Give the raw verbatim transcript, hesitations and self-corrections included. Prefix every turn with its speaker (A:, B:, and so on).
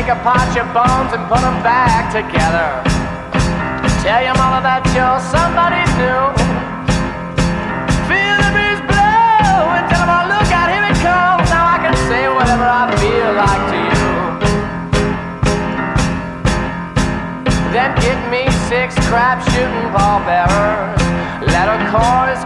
A: apart your bones and put them back together. Tell your mother that you're somebody new. Feel the breeze blow and tell them, oh, look out, here it comes. Now I can say whatever I feel like to you. Then get me six crap shooting pallbearers. Let a chorus